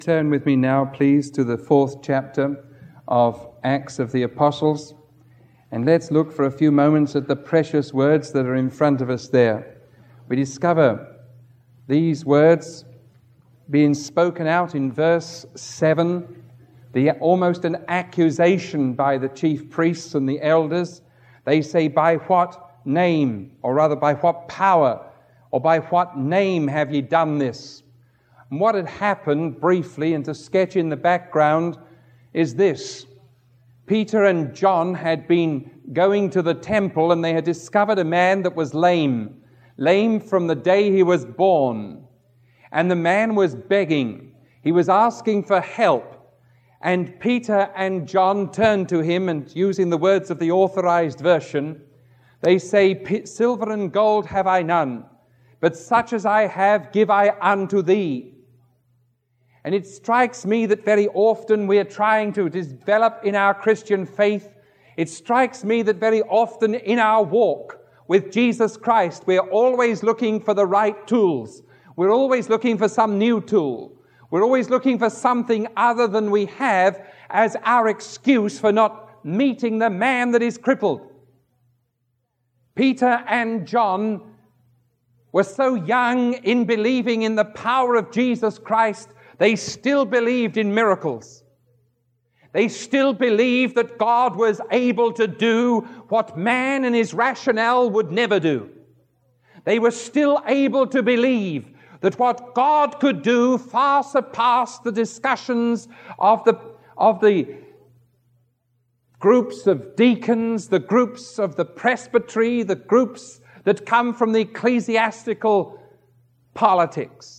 Turn with me now, please, to the 4th chapter of Acts of the Apostles, and let's look for a few moments at the precious words that are in front of us there. We discover these words being spoken out in verse 7, almost an accusation by the chief priests and the elders. They say, by what name, or rather by what power, or by what name have ye done this? And what had happened, briefly, and to sketch in the background, is this. Peter and John had been going to the temple, and they had discovered a man that was lame from the day he was born. And the man was begging. He was asking for help. And Peter and John turned to him, and using the words of the Authorized Version, they say, silver and gold have I none, but such as I have give I unto thee. And it strikes me that very often we are trying to develop in our Christian faith. It strikes me that very often in our walk with Jesus Christ, we are always looking for the right tools. We're always looking for some new tool. We're always looking for something other than we have as our excuse for not meeting the man that is crippled. Peter and John were so young in believing in the power of Jesus Christ. They still believed in miracles. They still believed that God was able to do what man and his rationale would never do. They were still able to believe that what God could do far surpassed the discussions of the groups of deacons, the groups of the presbytery, the groups that come from the ecclesiastical politics.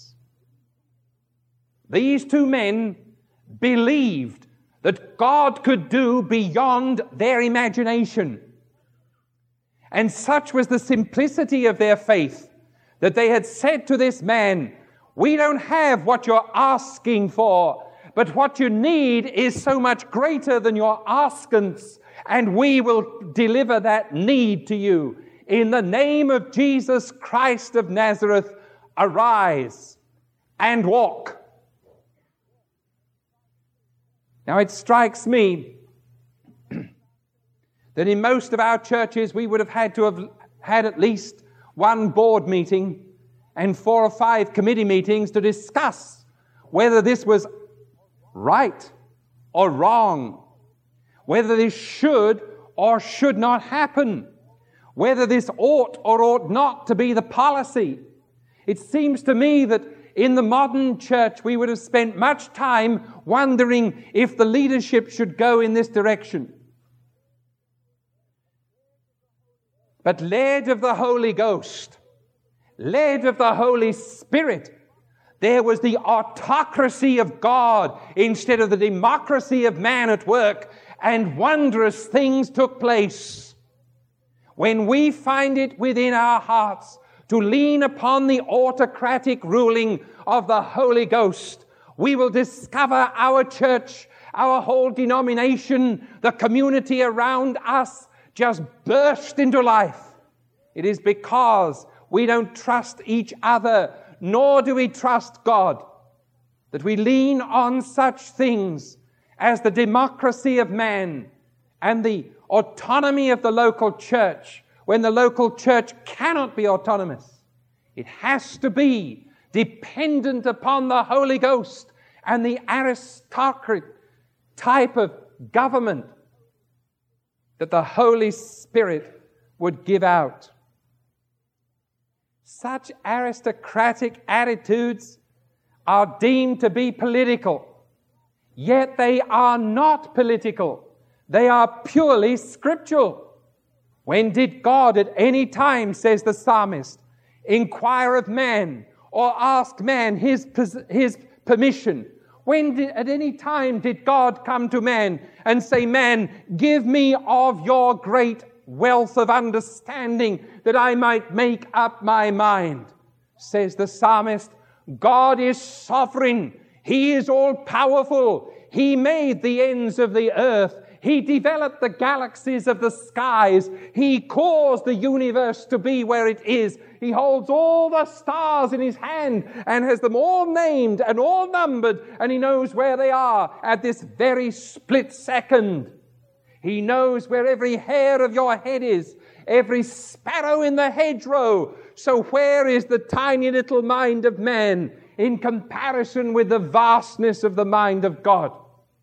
These two men believed that God could do beyond their imagination. And such was the simplicity of their faith that they had said to this man, we don't have what you're asking for, but what you need is so much greater than your askance, and we will deliver that need to you. In the name of Jesus Christ of Nazareth, arise and walk. Now it strikes me that in most of our churches we would have had at least one board meeting and 4 or 5 committee meetings to discuss whether this was right or wrong, whether this should or should not happen, whether this ought or ought not to be the policy. It seems to me that in the modern church, we would have spent much time wondering if the leadership should go in this direction. But led of the Holy Ghost, led of the Holy Spirit, there was the autocracy of God instead of the democracy of man at work, and wondrous things took place. When we find it within our hearts to lean upon the autocratic ruling of the Holy Ghost, we will discover our church, our whole denomination, the community around us just burst into life. It is because we don't trust each other, nor do we trust God, that we lean on such things as the democracy of man and the autonomy of the local church, when the local church cannot be autonomous. It has to be dependent upon the Holy Ghost and the aristocratic type of government that the Holy Spirit would give out. Such aristocratic attitudes are deemed to be political, yet they are not political. They are purely scriptural. When did God at any time, says the psalmist, inquire of man or ask man his permission? At any time did God come to man and say, man, give me of your great wealth of understanding that I might make up my mind? Says the psalmist, God is sovereign. He is all powerful. He made the ends of the earth. He developed the galaxies of the skies. He caused the universe to be where it is. He holds all the stars in his hand and has them all named and all numbered, and he knows where they are at this very split second. He knows where every hair of your head is, every sparrow in the hedgerow. So where is the tiny little mind of man in comparison with the vastness of the mind of God?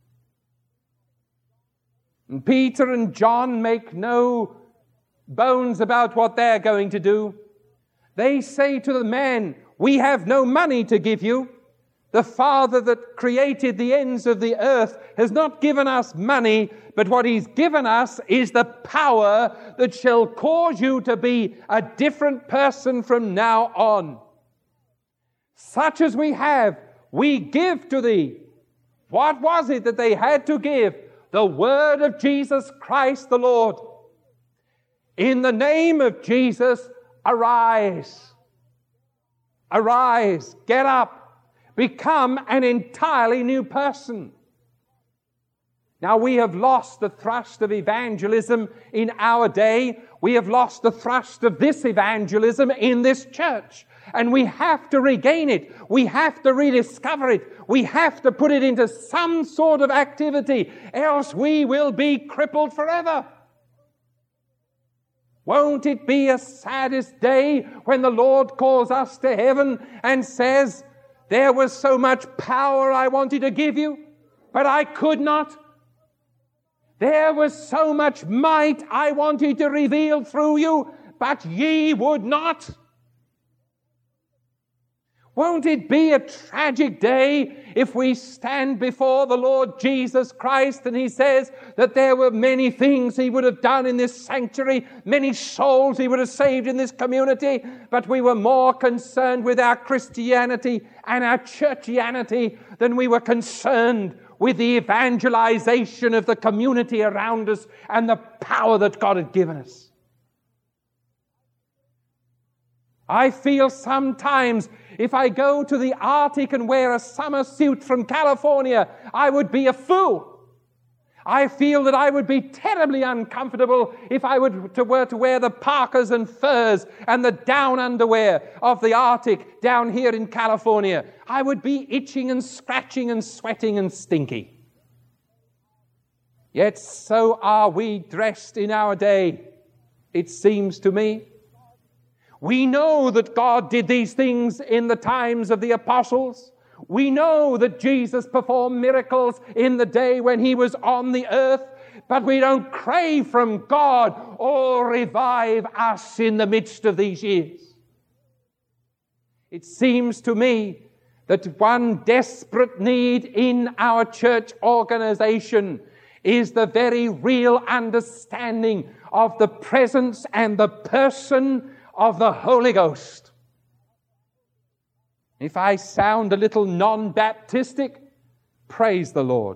And Peter and John make no bones about what they're going to do. They say to the man, "We have no money to give you. The Father that created the ends of the earth has not given us money, but what he's given us is the power that shall cause you to be a different person from now on. Such as we have, we give to thee." What was it that they had to give? The word of Jesus Christ the Lord. In the name of Jesus, arise. Arise, get up. Become an entirely new person. Now, we have lost the thrust of evangelism in our day. We have lost the thrust of this evangelism in this church. And we have to regain it. We have to rediscover it. We have to put it into some sort of activity, else we will be crippled forever. Won't it be a saddest day when the Lord calls us to heaven and says, "There was so much power I wanted to give you, but I could not. There was so much might I wanted to reveal through you, but ye would not"? Won't it be a tragic day if we stand before the Lord Jesus Christ and he says that there were many things he would have done in this sanctuary, many souls he would have saved in this community, but we were more concerned with our Christianity and our churchianity than we were concerned with the evangelization of the community around us and the power that God had given us? I feel sometimes if I go to the Arctic and wear a summer suit from California, I would be a fool. I feel that I would be terribly uncomfortable if I were to wear the parkas and furs and the down underwear of the Arctic down here in California. I would be itching and scratching and sweating and stinky. Yet so are we dressed in our day, it seems to me. We know that God did these things in the times of the apostles. We know that Jesus performed miracles in the day when he was on the earth, but we don't crave from God, "Oh, revive us in the midst of these years." It seems to me that one desperate need in our church organization is the very real understanding of the presence and the person of the Holy Ghost. If I sound a little non-Baptistic, praise the Lord.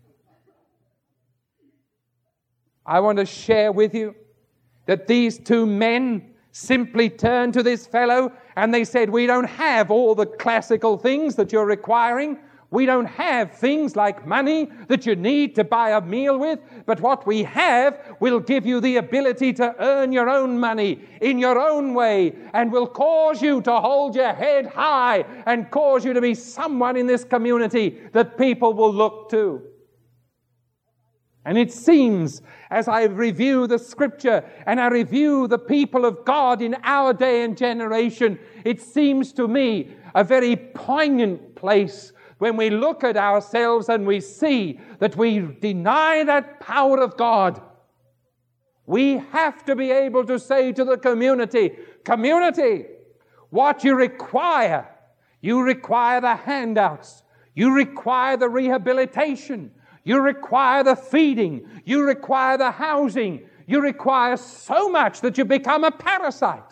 I want to share with you that these two men simply turned to this fellow and they said, "We don't have all the classical things that you're requiring. We don't have things like money that you need to buy a meal with, but what we have will give you the ability to earn your own money in your own way and will cause you to hold your head high and cause you to be someone in this community that people will look to." And it seems, as I review the Scripture and I review the people of God in our day and generation, it seems to me a very poignant place when we look at ourselves and we see that we deny that power of God. We have to be able to say to the community, "Community, what you require the handouts, you require the rehabilitation, you require the feeding, you require the housing, you require so much that you become a parasite.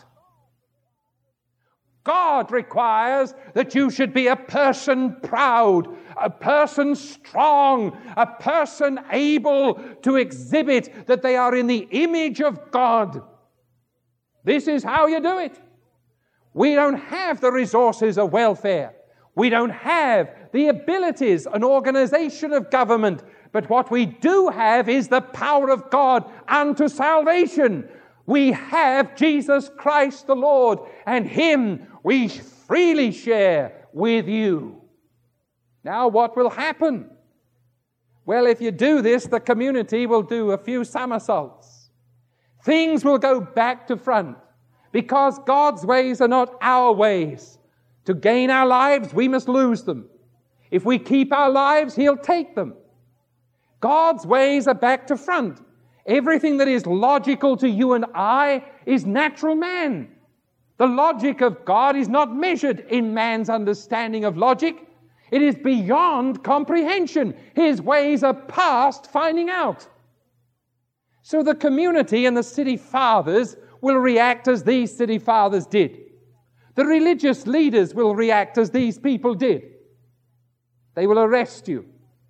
God requires that you should be a person proud, a person strong, a person able to exhibit that they are in the image of God. This is how you do it. We don't have the resources of welfare. We don't have the abilities, an organization of government. But what we do have is the power of God unto salvation. We have Jesus Christ the Lord, and Him we freely share with you. Now, what will happen? Well, if you do this, the community will do a few somersaults. Things will go back to front, because God's ways are not our ways. To gain our lives, we must lose them. If we keep our lives, He'll take them. God's ways are back to front. Everything that is logical to you and I is natural man. The logic of God is not measured in man's understanding of logic. It is beyond comprehension. His ways are past finding out. So the community and the city fathers will react as these city fathers did. The religious leaders will react as these people did. They will arrest you.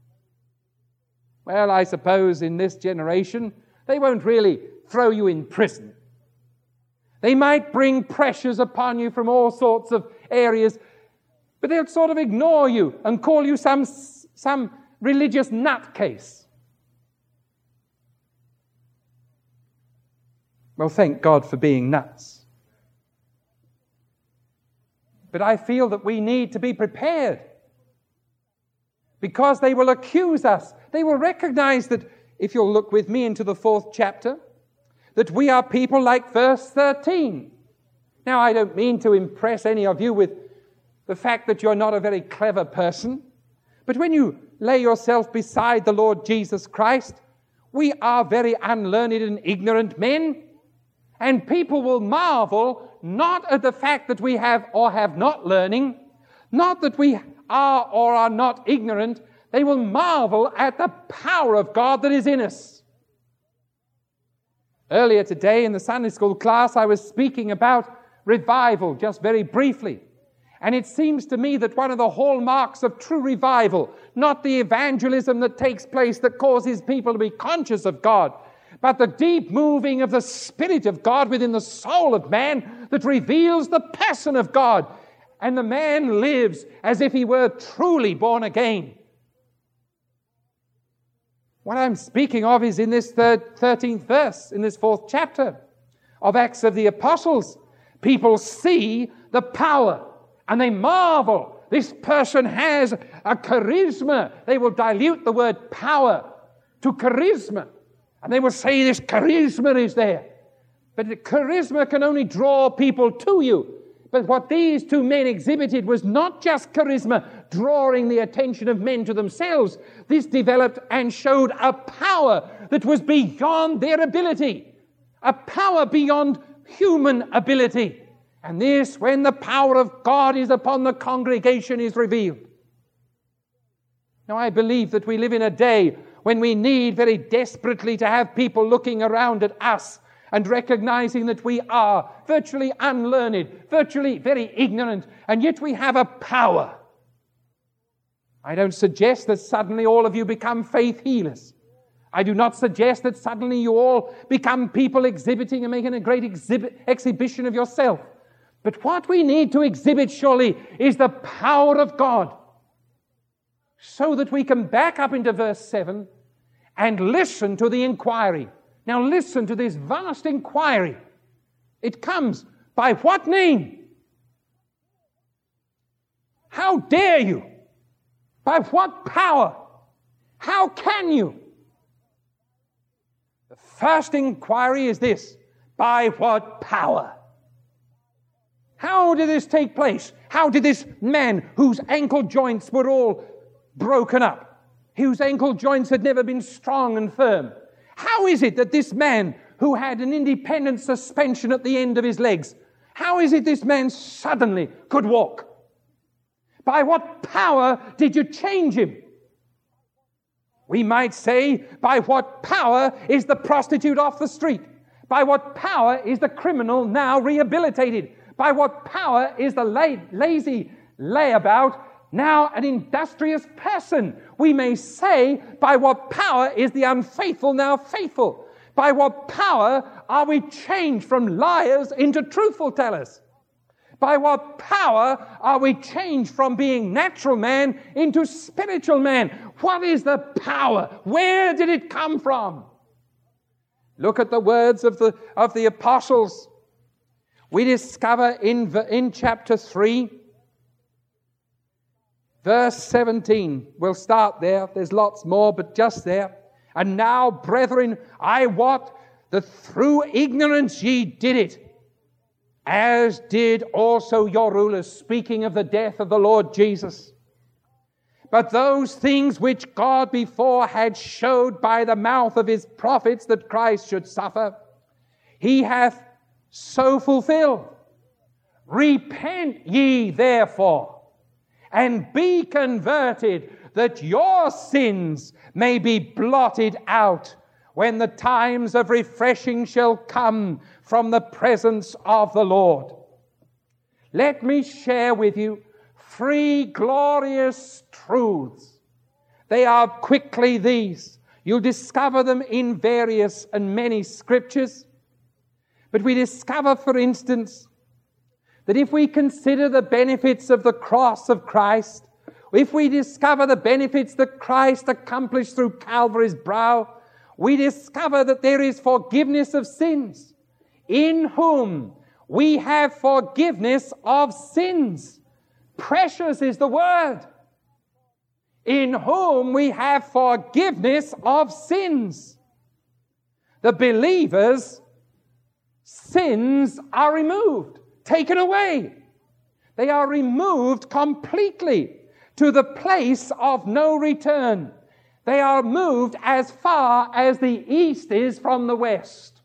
Well, I suppose in this generation, they won't really throw you in prison. They might bring pressures upon you from all sorts of areas, but they'll sort of ignore you and call you some religious nutcase. Well, thank God for being nuts. But I feel that we need to be prepared, because they will accuse us. They will recognize that, if you'll look with me into the 4th chapter, that we are people like verse 13. Now, I don't mean to impress any of you with the fact that you're not a very clever person, but when you lay yourself beside the Lord Jesus Christ, we are very unlearned and ignorant men, and people will marvel not at the fact that we have or have not learning, not that we are or are not ignorant. They will marvel at the power of God that is in us. Earlier today in the Sunday school class, I was speaking about revival, just very briefly. And it seems to me that one of the hallmarks of true revival, not the evangelism that takes place that causes people to be conscious of God, but the deep moving of the Spirit of God within the soul of man that reveals the person of God. And the man lives as if he were truly born again. What I'm speaking of is in this 13th verse, in this 4th chapter of Acts of the Apostles. People see the power and they marvel. This person has a charisma. They will dilute the word power to charisma. And they will say this charisma is there. But the charisma can only draw people to you. But what these two men exhibited was not just charisma, drawing the attention of men to themselves. This developed and showed a power that was beyond their ability, a power beyond human ability. And this, when the power of God is upon the congregation, is revealed. Now, I believe that we live in a day when we need very desperately to have people looking around at us and recognizing that we are virtually unlearned, virtually very ignorant, and yet we have a power. I don't suggest that suddenly all of you become faith healers. I do not suggest that suddenly you all become people exhibiting and making a great exhibition of yourself. But what we need to exhibit surely is the power of God, so that we can back up into verse 7 and listen to the inquiry. Now listen to this vast inquiry. It comes, by what name? How dare you? By what power? How can you? The first inquiry is this: by what power? How did this take place? How did this man, whose ankle joints were all broken up, whose ankle joints had never been strong and firm, how is it that this man, who had an independent suspension at the end of his legs, how is it this man suddenly could walk? By what power did you change him? We might say, by what power is the prostitute off the street? By what power is the criminal now rehabilitated? By what power is the lazy layabout now an industrious person? We may say, by what power is the unfaithful now faithful? By what power are we changed from liars into truthful tellers? By what power are we changed from being natural man into spiritual man? What is the power? Where did it come from? Look at the words of the apostles. We discover in chapter 3, verse 17. We'll start there. There's lots more, but just there. And now, brethren, I wot that through ignorance ye did it, as did also your rulers, speaking of the death of the Lord Jesus. But those things which God before had showed by the mouth of his prophets that Christ should suffer, he hath so fulfilled. Repent ye therefore, and be converted, that your sins may be blotted out, when the times of refreshing shall come from the presence of the Lord. Let me share with you 3 glorious truths. They are quickly these. You'll discover them in various and many scriptures. But we discover, for instance, that if we consider the benefits of the cross of Christ, if we discover the benefits that Christ accomplished through Calvary's brow, we discover that there is forgiveness of sins, in whom we have forgiveness of sins. Precious is the word. In whom we have forgiveness of sins. The believer's sins are removed, taken away. They are removed completely to the place of no return. They are moved as far as the east is from the west.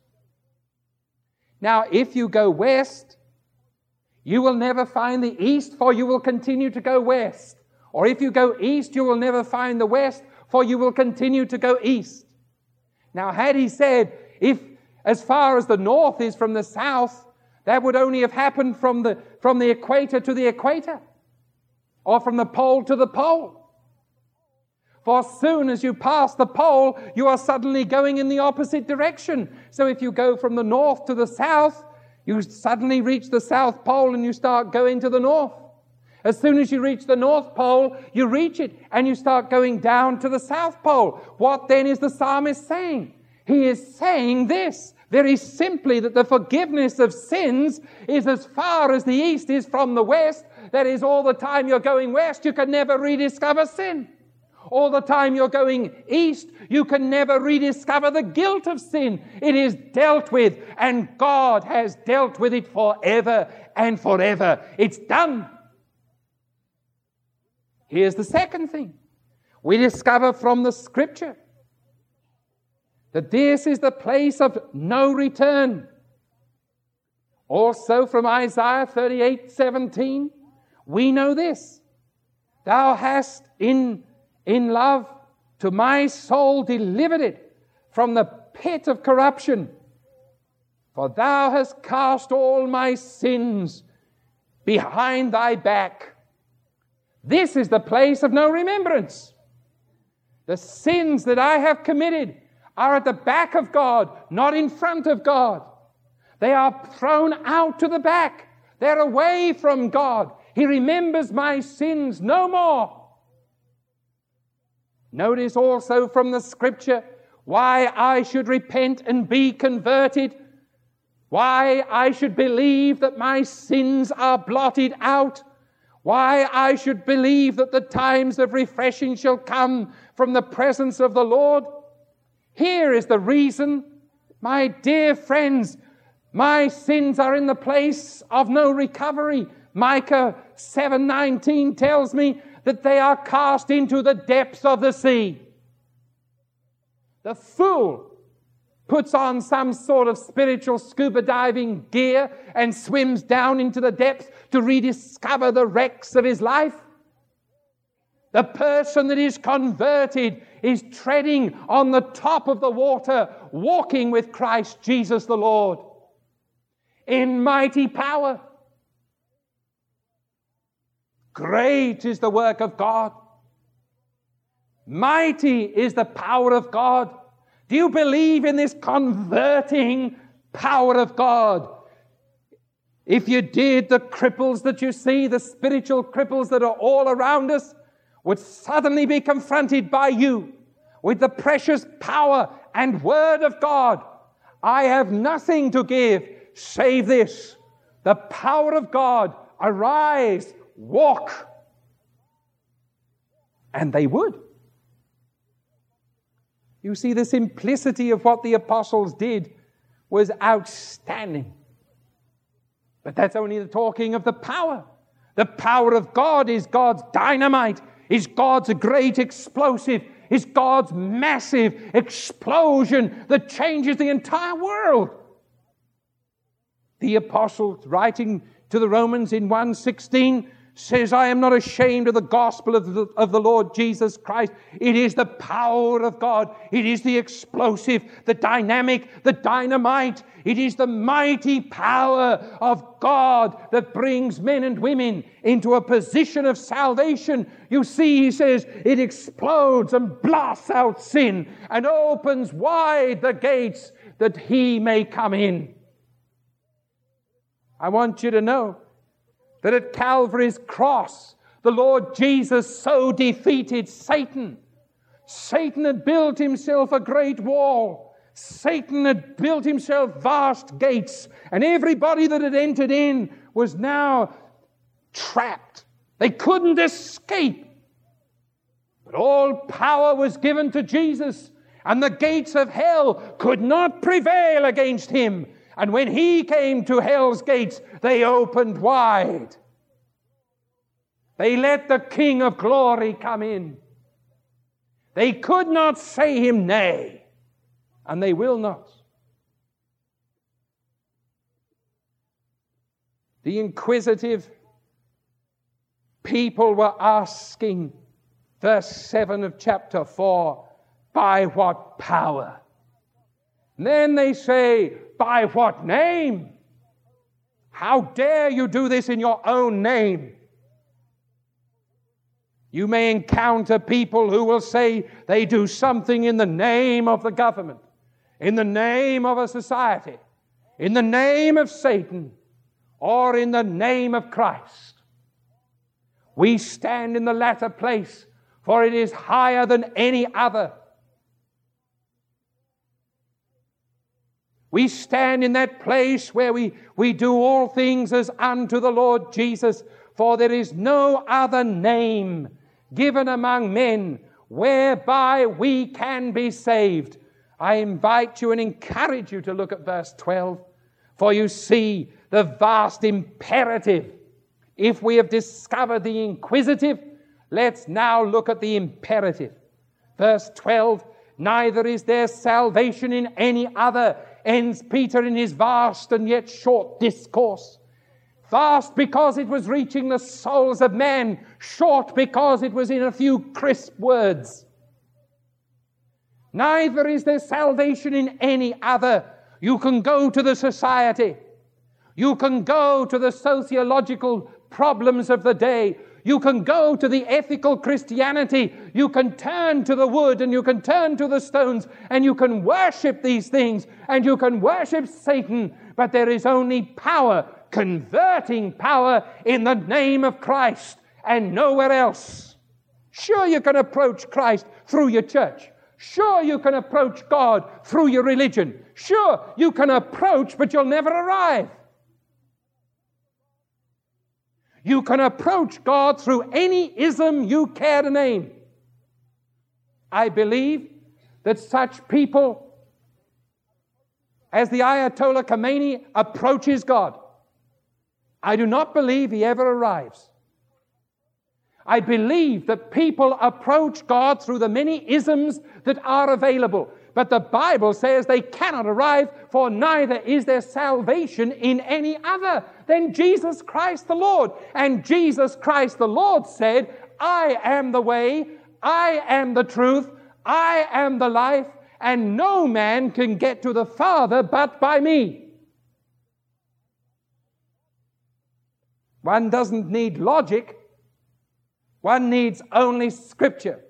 Now, if you go west, you will never find the east, for you will continue to go west. Or if you go east, you will never find the west, for you will continue to go east. Now, had he said, if as far as the north is from the south, that would only have happened from the equator to the equator, or from the pole to the pole. For as soon as you pass the pole, you are suddenly going in the opposite direction. So if you go from the north to the south, you suddenly reach the South Pole and you start going to the north. As soon as you reach the North Pole, you reach it and you start going down to the South Pole. What then is the psalmist saying? He is saying this, very simply, that the forgiveness of sins is as far as the east is from the west. That is, all the time you're going west, you can never rediscover sin. All the time you're going east, you can never rediscover the guilt of sin. It is dealt with, and God has dealt with it forever and forever. It's done. Here's the second thing. We discover from the Scripture that this is the place of no return. Also from Isaiah 38:17, we know this. Thou hast in love to my soul delivered it from the pit of corruption. For thou hast cast all my sins behind thy back. This is the place of no remembrance. The sins that I have committed are at the back of God, not in front of God. They are thrown out to the back. They're away from God. He remembers my sins no more. Notice also from the Scripture why I should repent and be converted, why I should believe that my sins are blotted out, why I should believe that the times of refreshing shall come from the presence of the Lord. Here is the reason, my dear friends. My sins are in the place of no recovery. Micah 7:19 tells me that they are cast into the depths of the sea. The fool puts on some sort of spiritual scuba diving gear and swims down into the depths to rediscover the wrecks of his life. The person that is converted is treading on the top of the water, walking with Christ Jesus the Lord in mighty power. Great is the work of God. Mighty is the power of God. Do you believe in this converting power of God? If you did, the cripples that you see, the spiritual cripples that are all around us, would suddenly be confronted by you with the precious power and word of God. I have nothing to give save this, the power of God. Arise, walk. And they would. You see, the simplicity of what the apostles did was outstanding. But that's only the talking of the power. The power of God is God's dynamite, is God's great explosive, is God's massive explosion that changes the entire world. The apostle, writing to the Romans in 1:16, says, I am not ashamed of the gospel of the Lord Jesus Christ. It is the power of God. It is the explosive, the dynamic, the dynamite. It is the mighty power of God that brings men and women into a position of salvation. You see, he says, it explodes and blasts out sin and opens wide the gates that he may come in. I want you to know that at Calvary's cross, the Lord Jesus so defeated Satan. Satan had built himself a great wall. Satan had built himself vast gates. And everybody that had entered in was now trapped. They couldn't escape. But all power was given to Jesus. And the gates of hell could not prevail against him. And when he came to hell's gates, they opened wide. They let the King of Glory come in. They could not say him nay, and they will not. The inquisitive people were asking, verse 7 of chapter 4, by what power? And then they say, by what name? How dare you do this in your own name? You may encounter people who will say they do something in the name of the government, in the name of a society, in the name of Satan, or in the name of Christ. We stand in the latter place, for it is higher than any other. We stand in that place where we do all things as unto the Lord Jesus, for there is no other name given among men whereby we can be saved. I invite you and encourage you to look at verse 12, for you see the vast imperative. If we have discovered the inquisitive, let's now look at the imperative. Verse 12, neither is there salvation in any other, ends Peter in his vast and yet short discourse. Vast because it was reaching the souls of men, short because it was in a few crisp words. Neither is there salvation in any other. You can go to the society. You can go to the sociological problems of the day. You can go to the ethical Christianity. You can turn to the wood and you can turn to the stones and you can worship these things and you can worship Satan. But there is only power, converting power in the name of Christ and nowhere else. Sure, you can approach Christ through your church. Sure, you can approach God through your religion. Sure, you can approach, but you'll never arrive. You can approach God through any ism you care to name. I believe that such people as the Ayatollah Khomeini approaches God. I do not believe he ever arrives. I believe that people approach God through the many isms that are available. But the Bible says they cannot arrive, for neither is there salvation in any other than Jesus Christ the Lord. And Jesus Christ the Lord said, I am the way, I am the truth, I am the life, and no man can get to the Father but by me. One doesn't need logic. One needs only Scripture.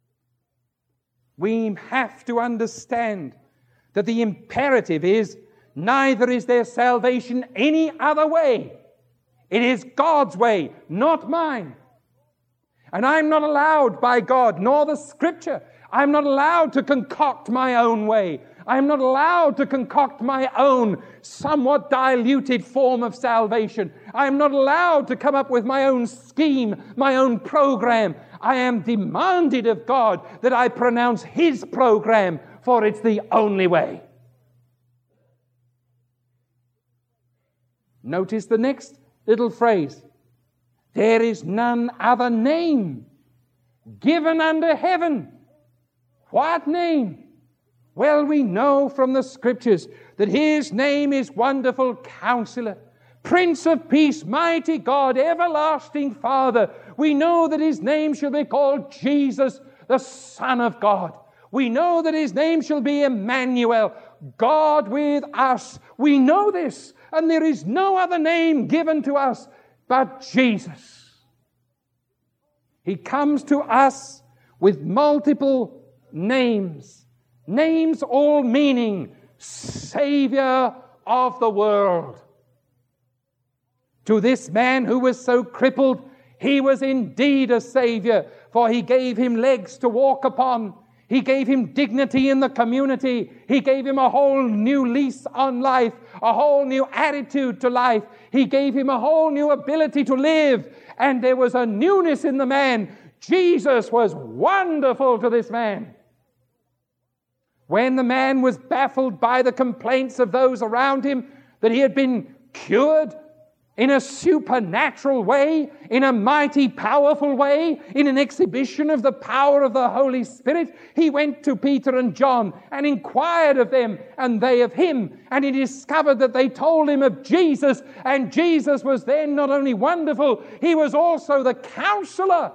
We have to understand that the imperative is neither is there salvation any other way. It is God's way, not mine. And I'm not allowed by God, nor the Scripture. I'm not allowed to concoct my own way. I'm not allowed to concoct my own somewhat diluted form of salvation. I'm not allowed to come up with my own scheme, my own program. I am demanded of God that I pronounce His program, for it's the only way. Notice the next little phrase. There is none other name given under heaven. What name? Well, we know from the Scriptures that His name is Wonderful Counselor, Prince of Peace, Mighty God, Everlasting Father. We know that His name shall be called Jesus, the Son of God. We know that His name shall be Emmanuel, God with us. We know this, and there is no other name given to us but Jesus. He comes to us with multiple names, names all meaning Savior of the world. To this man who was so crippled, He was indeed a Savior, for He gave him legs to walk upon. He gave him dignity in the community. He gave him a whole new lease on life, a whole new attitude to life. He gave him a whole new ability to live, and there was a newness in the man. Jesus was wonderful to this man. When the man was baffled by the complaints of those around him that he had been cured in a supernatural way, in a mighty, powerful way, in an exhibition of the power of the Holy Spirit, he went to Peter and John and inquired of them, and they of him. And he discovered that they told him of Jesus, and Jesus was then not only wonderful, He was also the Counselor.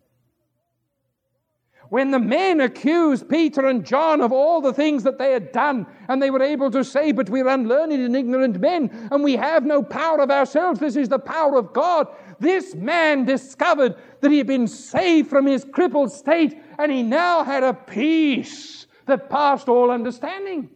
When the men accused Peter and John of all the things that they had done, and they were able to say, but we're unlearned and ignorant men, and we have no power of ourselves, this is the power of God. This man discovered that he had been saved from his crippled state, and he now had a peace that passed all understanding.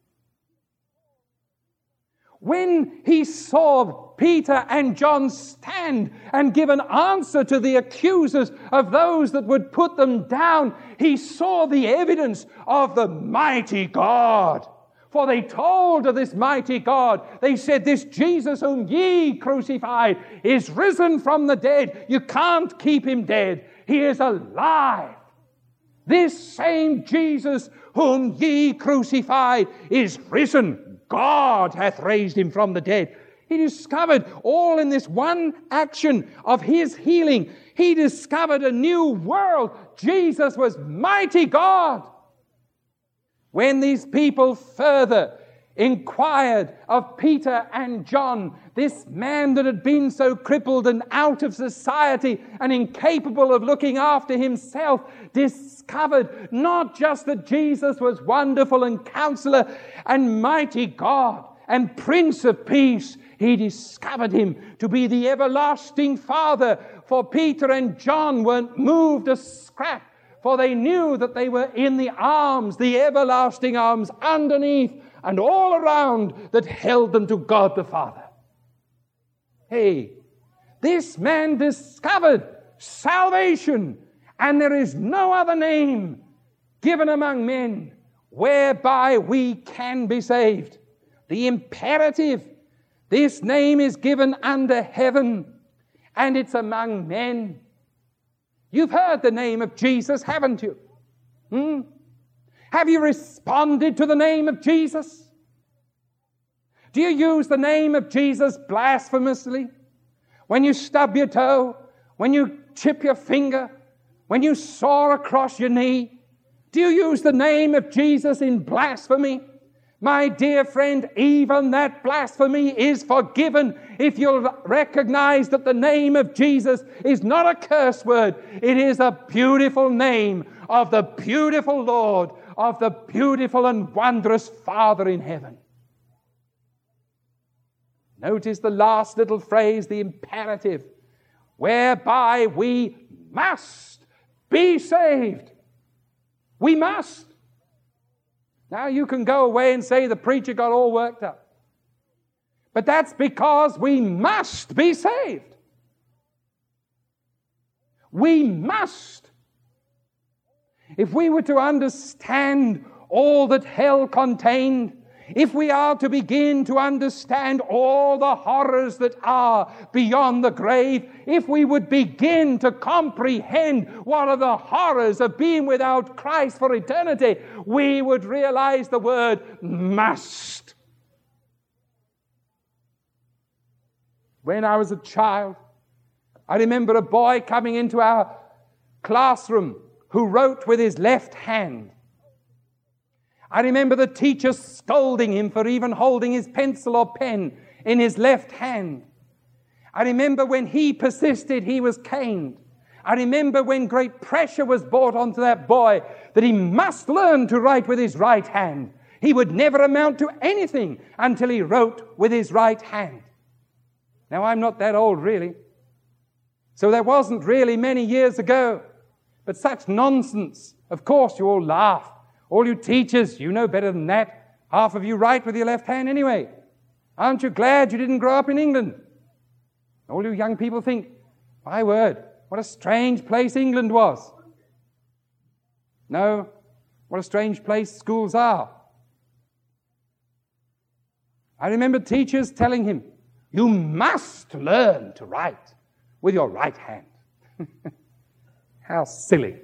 When he saw Peter and John stand and give an answer to the accusers of those that would put them down, he saw the evidence of the mighty God. For they told of this mighty God, they said, this Jesus whom ye crucified is risen from the dead. You can't keep Him dead. He is alive. This same Jesus whom ye crucified is risen. God hath raised Him from the dead. He discovered all in this one action of His healing. He discovered a new world. Jesus was mighty God. When these people further inquired of Peter and John, this man that had been so crippled and out of society and incapable of looking after himself, discovered not just that Jesus was wonderful and Counselor and mighty God and Prince of Peace, he discovered Him to be the everlasting Father. For Peter and John weren't moved a scrap, for they knew that they were in the arms, the everlasting arms underneath and all around that held them to God the Father. Hey, this man discovered salvation, and there is no other name given among men whereby we can be saved. The imperative, this name is given under heaven, and it's among men. You've heard the name of Jesus, haven't you? Have you responded to the name of Jesus? Do you use the name of Jesus blasphemously? When you stub your toe, when you chip your finger, when you saw across your knee, do you use the name of Jesus in blasphemy? My dear friend, even that blasphemy is forgiven if you'll recognize that the name of Jesus is not a curse word. It is a beautiful name of the beautiful Lord, of the beautiful and wondrous Father in heaven. Notice the last little phrase, the imperative, whereby we must be saved. We must. Now you can go away and say the preacher got all worked up. But that's because we must be saved. We must. If we were to understand all that hell contained, if we are to begin to understand all the horrors that are beyond the grave, if we would begin to comprehend what are the horrors of being without Christ for eternity, we would realize the word must. When I was a child, I remember a boy coming into our classroom who wrote with his left hand. I remember the teacher scolding him for even holding his pencil or pen in his left hand. I remember when he persisted, he was caned. I remember when great pressure was brought onto that boy that he must learn to write with his right hand. He would never amount to anything until he wrote with his right hand. Now, I'm not that old, really. So that wasn't really many years ago. But such nonsense. Of course, you all laugh. All you teachers, you know better than that. Half of you write with your left hand anyway. Aren't you glad you didn't grow up in England? All you young people think, my word, what a strange place England was. No, what a strange place schools are. I remember teachers telling him, you must learn to write with your right hand. How silly.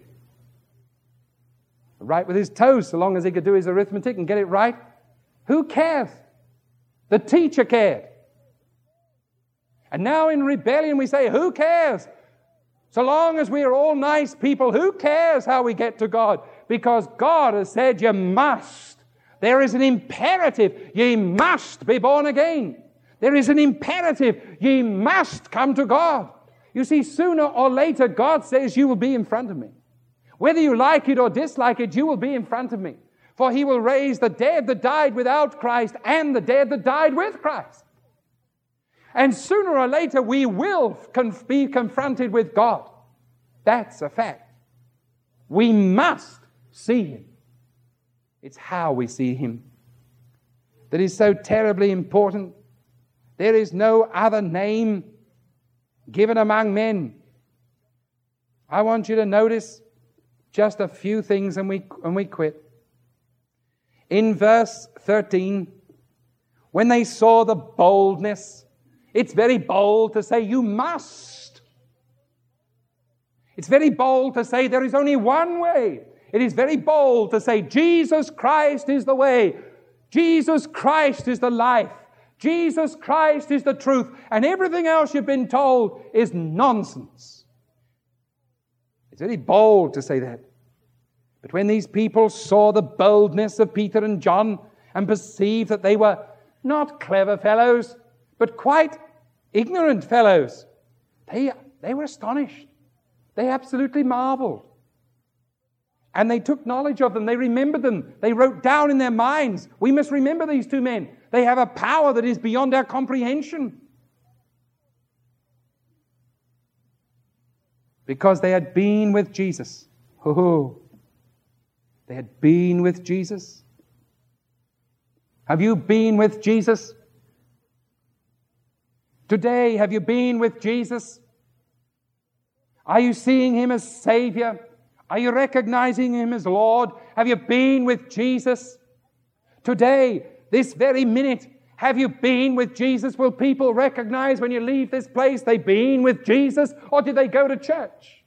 Write with his toes so long as he could do his arithmetic and get it right. Who cares? The teacher cared. And now in rebellion we say, who cares? So long as we are all nice people, who cares how we get to God? Because God has said you must. There is an imperative. Ye must be born again. There is an imperative. Ye must come to God. You see, sooner or later, God says you will be in front of me. Whether you like it or dislike it, you will be in front of me. For he will raise the dead that died without Christ and the dead that died with Christ. And sooner or later, we will be confronted with God. That's a fact. We must see him. It's how we see him that is so terribly important. There is no other name given among men. I want you to notice just a few things and we quit. In verse 13, when they saw the boldness, it's very bold to say you must. It's very bold to say there is only one way. It is very bold to say Jesus Christ is the way. Jesus Christ is the life. Jesus Christ is the truth. And everything else you've been told is nonsense. It's very bold to say that. But when these people saw the boldness of Peter and John and perceived that they were not clever fellows, but quite ignorant fellows, they were astonished. They absolutely marveled. And they took knowledge of them. They remembered them. They wrote down in their minds, we must remember these two men. They have a power that is beyond our comprehension. Because they had been with Jesus. Oh, they had been with Jesus. Have you been with Jesus? Today, have you been with Jesus? Are you seeing him as Savior? Are you recognizing him as Lord? Have you been with Jesus? Today, this very minute, have you been with Jesus? Will people recognize when you leave this place they've been with Jesus, or did they go to church?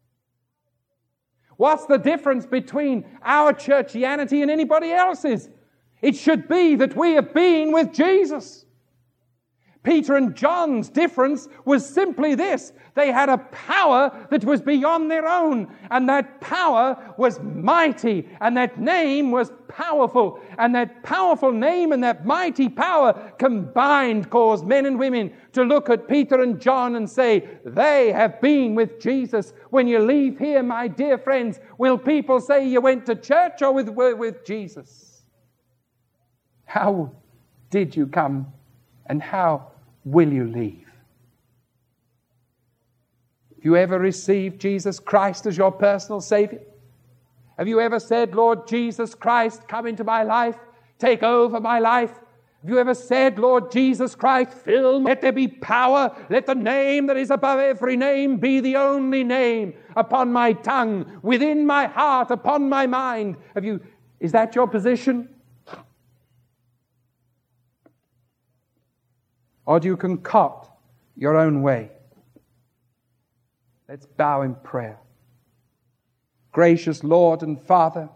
What's the difference between our churchianity and anybody else's? It should be that we have been with Jesus. Peter and John's difference was simply this. They had a power that was beyond their own, and that power was mighty, and that name was powerful, and that powerful name and that mighty power combined caused men and women to look at Peter and John and say, they have been with Jesus. When you leave here, my dear friends, will people say you went to church or with Jesus? How did you come, and how will you leave? Have you ever received Jesus Christ as your personal Savior? Have you ever said, Lord Jesus Christ, come into my life, take over my life, Have you ever said, Lord Jesus Christ, fill me, let there be power, let the name that is above every name be the only name upon my tongue, within my heart, upon my mind? Is that your position? Or do you concoct your own way? Let's bow in prayer. Gracious Lord and Father,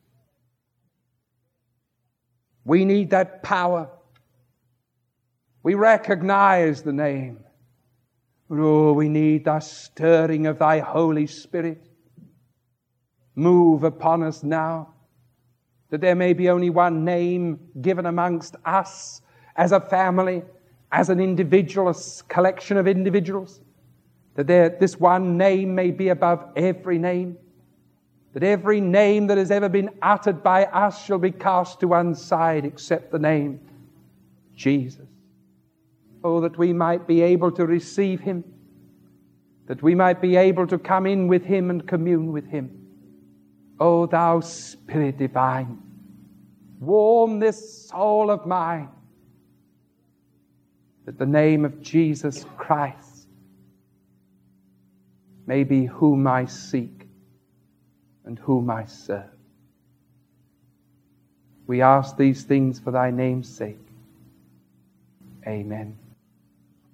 we need that power. We recognize the name. Oh, we need the stirring of thy Holy Spirit. Move upon us now, that there may be only one name given amongst us as a family, as an individual, a collection of individuals, that this one name may be above every name, that every name that has ever been uttered by us shall be cast to one side except the name Jesus. Oh, that we might be able to receive him, that we might be able to come in with him and commune with him. Oh, thou Spirit divine, warm this soul of mine, that the name of Jesus Christ may be whom I seek and whom I serve. We ask these things for thy name's sake. Amen.